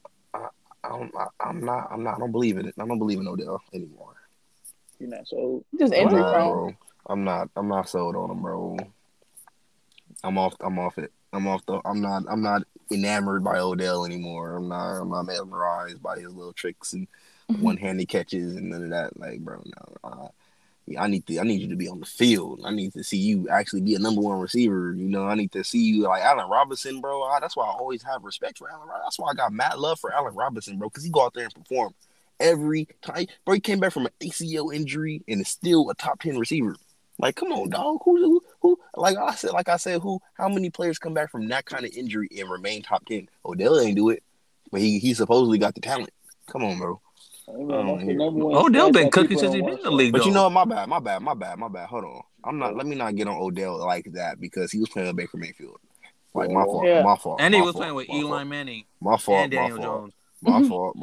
believe in it. I don't believe in Odell anymore. You're not sold. Just injury prone. I'm not sold on him, bro. I'm off it. I'm not enamored by Odell anymore. I'm not mesmerized by his little tricks and one-handed catches and none of that. Like, bro, no. I need you to be on the field. I need to see you actually be a number 1 receiver. I need to see you like Allen Robinson, bro. That's why I always have respect for Allen Robinson. That's why I got mad love for Allen Robinson, bro, because he go out there and perform every time. Bro, he came back from an ACL injury and is still a top 10 receiver. Like, come on, dog. Who? Like I said, how many players come back from that kind of injury and remain top 10? Odell ain't do it, but he supposedly got the talent. Come on, bro. Odell been cooking since he been in the league. But you know what? My bad. Hold on. Let me not get on Odell like that because he was playing with Baker Mayfield. Like my fault. And he was playing with Eli Manning. My fault. And Daniel Jones. My fault.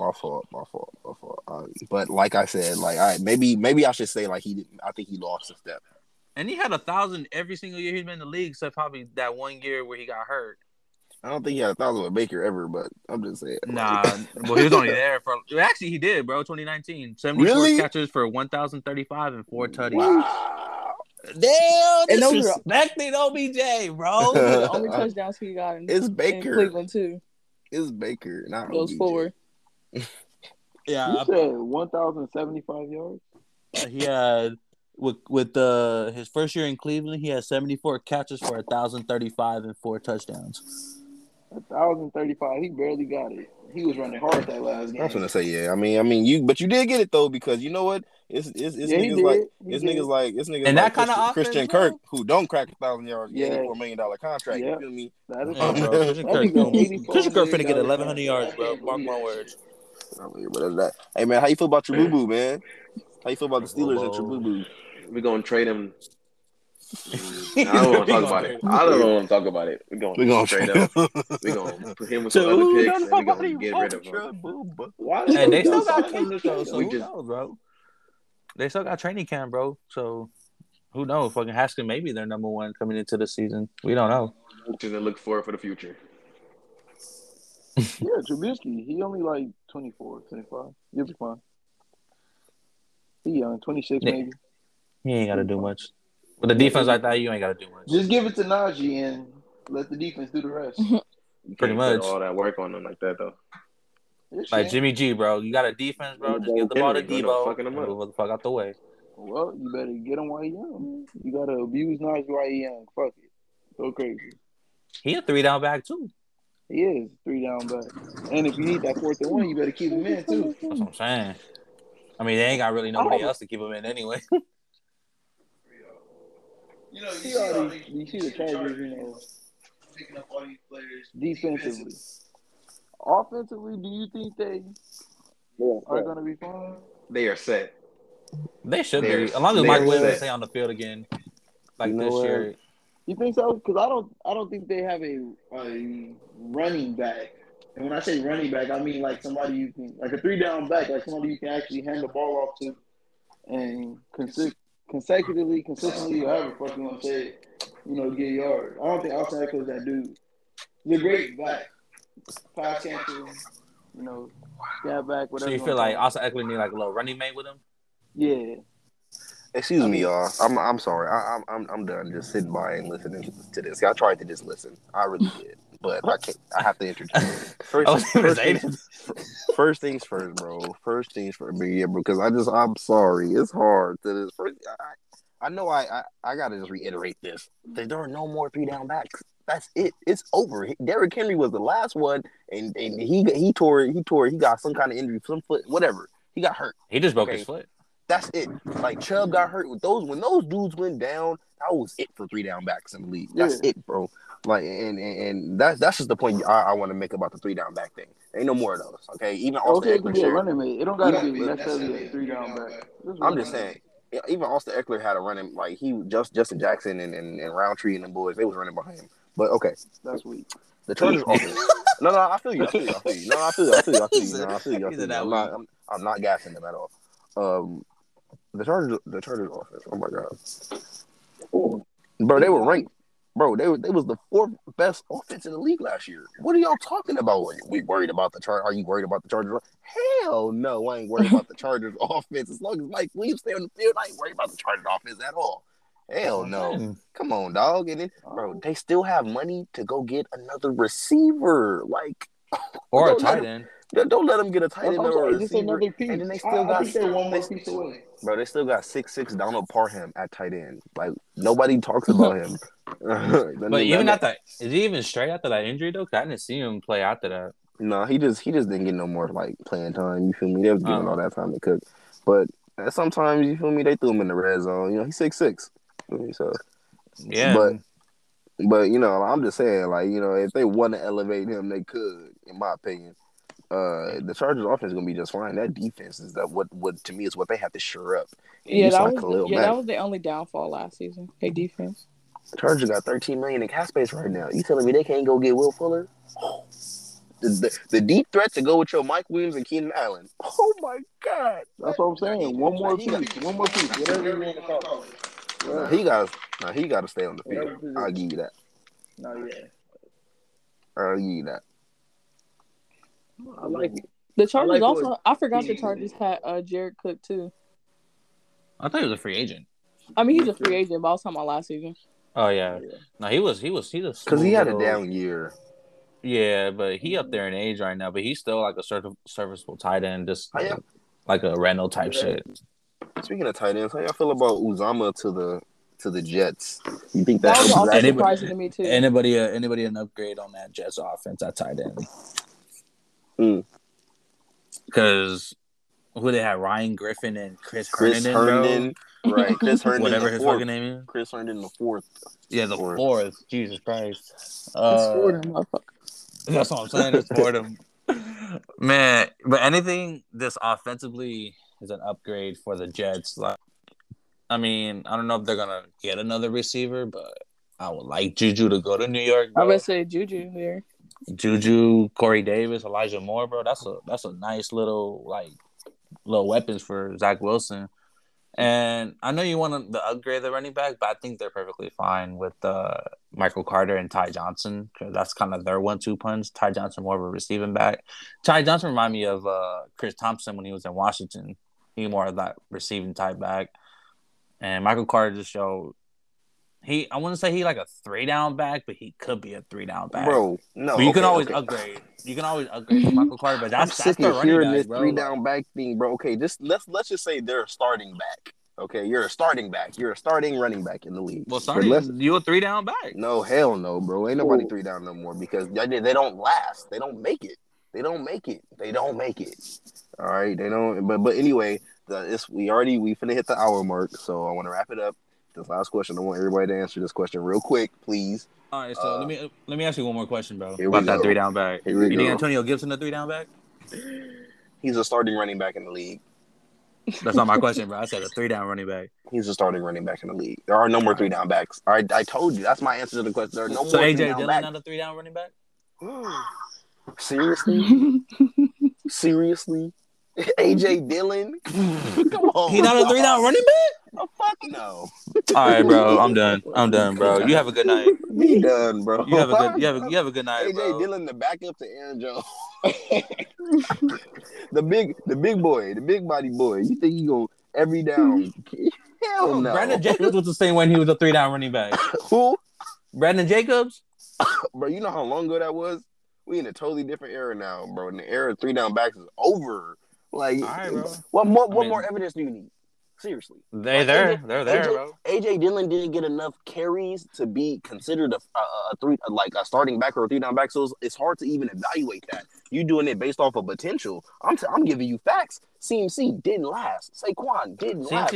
But like I said, like maybe I should say like he didn't. I think he lost a step. And he had 1,000 every single year he's been in the league, except probably that 1 year where he got hurt. I don't think he had 1,000 with Baker ever, but I'm just saying. Nah, well he was only there for. Actually, he did, bro. 2019, 74 catches for 1,035 and 4 tutties. Wow. Damn, disrespecting OBJ, bro. The only touchdowns he got in Cleveland too. It's Baker, not those OBJ. 4. Yeah, you said 1,075 yards. He had with his first year in Cleveland, he had 74 catches for 1,035 and 4 touchdowns. 1,035. He barely got it. He was running hard that last game. I was gonna say, yeah. I mean, you did get it though, because you know what? It's niggas like and that kind of Christian Kirk who don't crack 1,000 yards, $84 million contract. You feel me? That is Christian Kirk finna get 1,100 yards, bro. Mark my words. Hey man, how you feel about your boo boo, man? How you feel about the Steelers and your boo boo? We're gonna trade him. I don't want to talk about it. I don't want to talk about it. We're gonna trade him. We're gonna put him with some other picks, and we're gonna get rid of him. And they still got training camp, so who knows, bro? They still got training camp, bro. So who knows? Fucking Haskins may be their number 1 coming into the season. We don't know. Something to look for the future. Yeah, Trubisky. He only like 24, 25. You'll be fine. He young, 26 maybe. He ain't got to do much. With a defense like that, you ain't got to do much. Just give it to Najee and let the defense do the rest. Pretty much. Put all that work on them like that, though. Like Jimmy G, bro. You got a defense, bro. Just give the ball to Debo. Move the fuck out the way. Well, you better get him while he's young. You got to abuse Najee while he's young. Fuck it. Go crazy. He a 3-down back, too. He is 3-down back. And if you need that 4th and 1, you better keep him in, too. That's what I'm saying. I mean, they ain't got really nobody else to keep him in anyway. You know, you see the Chargers, picking up all these players defensively. Offensively, do you think they are going to be fine? They are set. They should be. As long as Mike Williams stay on the field again, like this year. You think so? Because I don't think they have a running back. And when I say running back, I mean like somebody you can, like a 3-down back, like somebody you can actually hand the ball off to and consistently, however fuck you want to say it, get yards. I don't think Austin Ekeler's that dude. He's a great back. Pass catcher, stab back, whatever. So you feel like Austin Ekeler need like a little running mate with him? Yeah. Excuse me, y'all. I'm sorry. I'm done just sitting by and listening to this. I tried to just listen. I really did. But I can't. I have to introduce. First things first, bro. First things first, yeah, bro. Because I'm sorry. It's hard to this. First, I know. I gotta just reiterate this. There are no more 3-down backs. That's it. It's over. Derrick Henry was the last one, and he tore. He got some kind of injury, some foot, whatever. He got hurt. He just broke his foot. That's it. Like Chubb got hurt with those. When those dudes went down, that was it for 3-down backs in the league. That's it, bro. Like and that's just the point I want to make about the 3-down back thing. Ain't no more of those. Okay, even Austin Ekeler be a running mate. It don't gotta be necessarily a 3-down back. I'm just saying. Even Austin Ekeler had a running like Justin Jackson and Roundtree and them boys. They was running behind him. But okay, that's weak. The Chargers offense. No, I feel you. No, I feel you. I'm not gassing them at all. The Chargers offense. Oh my god, bro, they were ranked. Bro, they was the 4th best offense in the league last year. What are y'all talking about? We worried about the Chargers? Are you worried about the Chargers? Hell no, I ain't worried about the Chargers offense. As long as Mike Williams stay on the field, I ain't worried about the Chargers offense at all. Hell no. Come on, dog. And then, bro, they still have money to go get another receiver, or a tight end. Don't let them get a tight end or a receiver. And then they still got one more piece away. Bro, they still got 6'6" Donald Parham at tight end. Like nobody talks about him. But even after, is he even straight after that injury though? 'Cause I didn't see him play after that. No, he just didn't get no more playing time. You feel me? They was giving all that time to cook. But sometimes you feel me, they threw him in the red zone. He's 6'6". So yeah. But I'm just saying, if they want to elevate him, they could, in my opinion. The Chargers offense is gonna be just fine. That defense is what to me is what they have to shore up. And that was the only downfall last season. Their defense. The Chargers got $13 million in cap space right now. You telling me they can't go get Will Fuller? the deep threat to go with your Mike Williams and Keenan Allen. Oh my God, that's what I'm saying. One more piece. Whatever you want to call it. He got to stay on the field. I'll give you that. No, yeah. I'll give you that. I like it. The Chargers also. I forgot the Chargers had Jared Cook too. I thought he was a free agent. I mean, he's a free agent, but I was talking about last season. Oh yeah. No, he was because he had a down year. Yeah, but he up there in age right now, but he's still like a serviceable tight end, just like a Reynolds type shit. Speaking of tight ends, how y'all feel about Uzomah to the Jets? You think that was also surprising to me too? Anybody an upgrade on that Jets offense at tight end? Because who they had, Ryan Griffin and Chris Herndon, right? Chris Herndon, whatever his fucking name is. Chris Herndon the fourth. Yeah, the fourth. Jesus Christ. It's Fordham, motherfucker. That's what I'm saying. It's Fordham. Man, but anything this offensively is an upgrade for the Jets. Like, I mean, I don't know if they're gonna get another receiver, but I would like Juju to go to New York. Bro. I would say Juju there. Juju, Corey Davis, Elijah Moore, bro. That's a nice little weapons for Zach Wilson. And I know you want to upgrade the running back, but I think they're perfectly fine with Michael Carter and Ty Johnson, because that's kind of their 1-2 punch. Ty Johnson more of a receiving back. Ty Johnson reminded me of Chris Thompson when he was in Washington. He more of that receiving type back. And Michael Carter just showed I wouldn't say he like a 3-down back, but he could be a 3-down back. Bro, no. But you can always upgrade. You can always upgrade to Michael Carter, but that's the running back, bro. 3-down back thing, bro. Okay, just let's just say they're a starting back. Okay, you're a starting back. You're a starting running back in the league. Well, you a 3-down back? No, hell no, bro. Ain't nobody 3-down no more because they don't last. They don't make it. All right, they don't. But anyway, we finna hit the hour mark, so I want to wrap it up. This last question, I want everybody to answer this question real quick, please. All right, so let me ask you one more question, bro. About that 3-down back. You think Antonio Gibson a 3-down back? He's a starting running back in the league. That's not my question, bro. I said a 3-down running back. He's a starting running back in the league. There are no more 3-down backs. All right, I told you. That's my answer to the question. There are no more 3-down backs. So AJ Dillon not a 3-down running back? Seriously? AJ Dillon? Come on. He not a 3-down running back? Oh, fuck no. All right, bro. I'm done, bro. You have a good night. Be done, bro. You have a good night, AJ bro. Dillon, the backup to Aaron Jones. the big boy, the big body boy. You think he go every down? Hell no. Brandon Jacobs was the same when he was a 3-down running back. Who? Brandon Jacobs? Bro, you know how long ago that was? We in a totally different era now, bro. And the era of 3-down backs is over. Like, all right, bro. What more evidence do you need? Seriously, they're there, bro. AJ Dillon didn't get enough carries to be considered a starting back or a 3-down back, so it's hard to even evaluate that. You doing it based off of potential. I'm giving you facts. CMC didn't last. Saquon didn't last.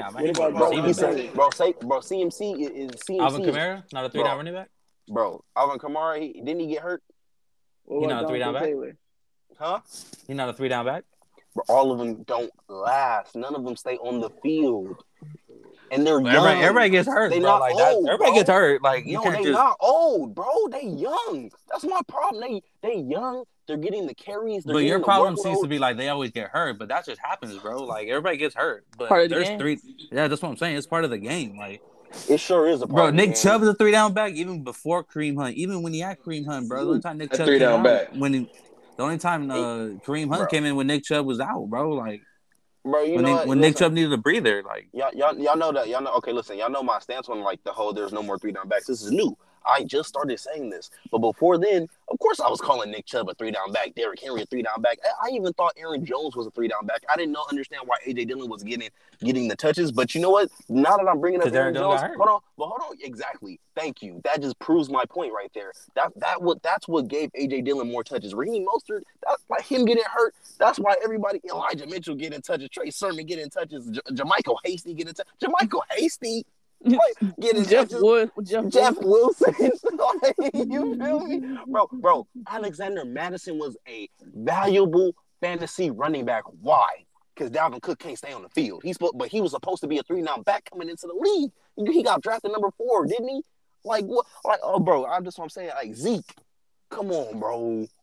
CMC is Alvin Kamara, not a 3-down running back. Bro, Alvin Kamara, didn't he get hurt? He not a 3-down back. Huh? He not a 3-down back. But all of them don't last. None of them stay on the field. And they're young. Everybody gets hurt, they're bro. Not like old, that. Everybody gets hurt. Like, no, they're not old, bro. They young. That's my problem. They young. They're getting the carries. But your problem seems to be like they always get hurt. But that just happens, bro. Like, everybody gets hurt. But there's three. Yeah, that's what I'm saying. It's part of the game. Like, it sure is a part of the Nick Chubb is a 3-down back even before Kareem Hunt. Even when he had Kareem Hunt, bro. The only time Nick Chubb 3-down back. The only time Kareem Hunt came in when Nick Chubb was out, bro. Like, bro, when Nick Chubb needed a breather, like y'all know that. Y'all know. Okay, listen, y'all know my stance on like the whole there's no more 3-down backs. This is new. I just started saying this, but before then, of course, I was calling Nick Chubb a 3-down back, Derrick Henry a 3-down back. I even thought Aaron Jones was a 3-down back. I didn't understand why AJ Dillon was getting the touches. But you know what? Now that I'm bringing up Aaron Jones, hold on. Exactly. Thank you. That just proves my point right there. That's what gave AJ Dillon more touches. Raheem Mostert, that's like him getting hurt. That's why everybody, Elijah Mitchell getting touches, Trey Sermon getting touches, JaMycal Hasty getting touches. JaMycal Hasty. Like, getting Jeff Wilson. You feel me? Bro, Alexander Madison was a valuable fantasy running back. Why? Because Dalvin Cook can't stay on the field. But he was supposed to be a 3-down back coming into the league. He got drafted number 4, didn't he? Like what? Like, oh, bro, I'm saying. Like, Zeke, come on, bro.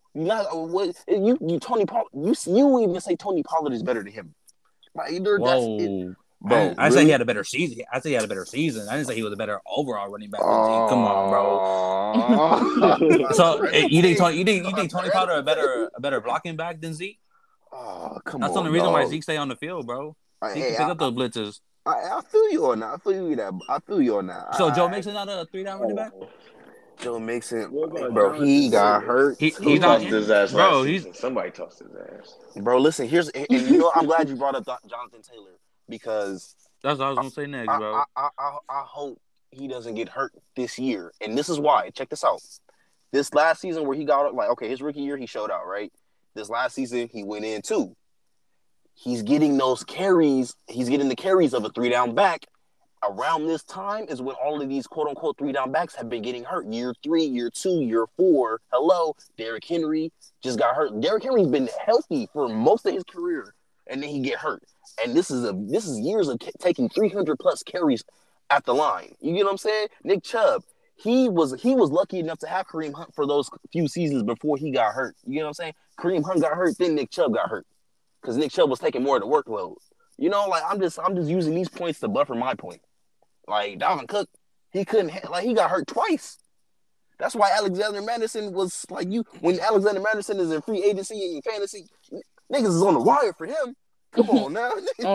You Tony Pollard. You even say Tony Pollard is better than him. Like, that's it. Bro, I say he had a better season. I didn't say he was a better overall running back than Zeke. Come on, bro. So you think Tony Pollard a better blocking back than Zeke? Oh, come on. That's the only reason why Zeke stay on the field, bro. He can pick up those blitzes. I feel you on that. I feel you on that. So Joe Mixon not a 3-down running back? Joe Mixon, bro, he got hurt. He tossed his ass last season. Somebody tossed his ass. Bro, listen, I'm glad you brought up Jonathan Taylor because that's what I was gonna say next, bro. I hope he doesn't get hurt this year, and this is why. Check this out. This last season where he got his rookie year, he showed out, right? This last season, he went in too. He's getting those carries. He's getting the carries of a 3-down back. Around this time is when all of these quote-unquote 3-down backs have been getting hurt. Year 3, year 2, year 4. Hello, Derrick Henry just got hurt. Derrick Henry's been healthy for most of his career, and then he get hurt. And this is years of taking 300+ carries at the line. You get what I'm saying? Nick Chubb, he was lucky enough to have Kareem Hunt for those few seasons before he got hurt. You get what I'm saying? Kareem Hunt got hurt, then Nick Chubb got hurt because Nick Chubb was taking more of the workload. You know, like I'm just using these points to buffer my point. Like Dalvin Cook, he got hurt twice. That's why Alexander Madison was when Alexander Madison is in free agency and in fantasy, niggas is on the wire for him. Come on now.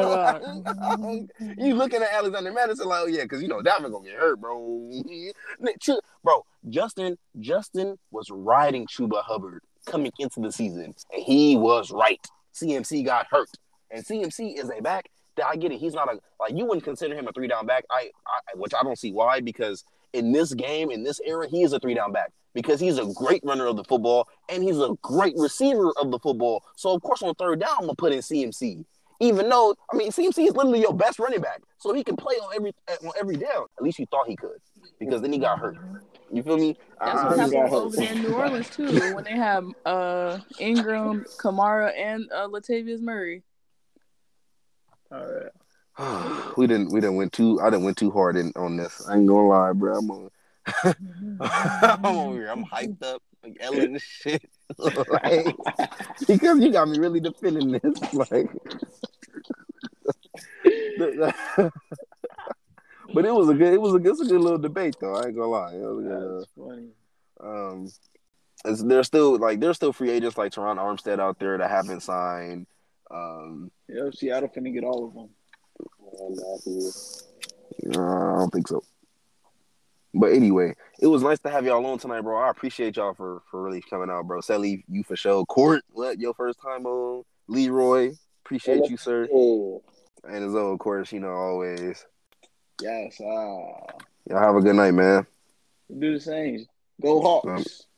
You looking at Alexander Madison like, oh yeah, because Dalvin gonna get hurt, bro. Bro, Justin was riding Chuba Hubbard coming into the season, and he was right. CMC got hurt, and CMC is a back. I get it. He's not you wouldn't consider him a 3-down back. Which I don't see why, because in this game, in this era, he is a 3-down back because he's a great runner of the football and he's a great receiver of the football. So of course on 3rd down, I'm gonna put in CMC. Even though CMC is literally your best running back, so he can play on every down. At least you thought he could, because then he got hurt. You feel me? That's what happened over there in New Orleans too, when they have Ingram, Kamara, and Latavius Murray. All right. I didn't went too hard on this. I ain't gonna lie, bro. I'm over here. I'm hyped up, like Ellen and shit. Because you got me really defending this. But it was a good little debate though. I ain't gonna lie. It was funny. There's still free agents like Teron Armstead out there that haven't signed. Seattle finna get all of them. I don't think so. But anyway, it was nice to have y'all on tonight, bro. I appreciate y'all for really coming out, bro. Sally, you for sure. Court, your first time on. Leroy, appreciate you, sir. And as of course, always. Yes. Y'all have a good night, man. Do the same. Go Hawks.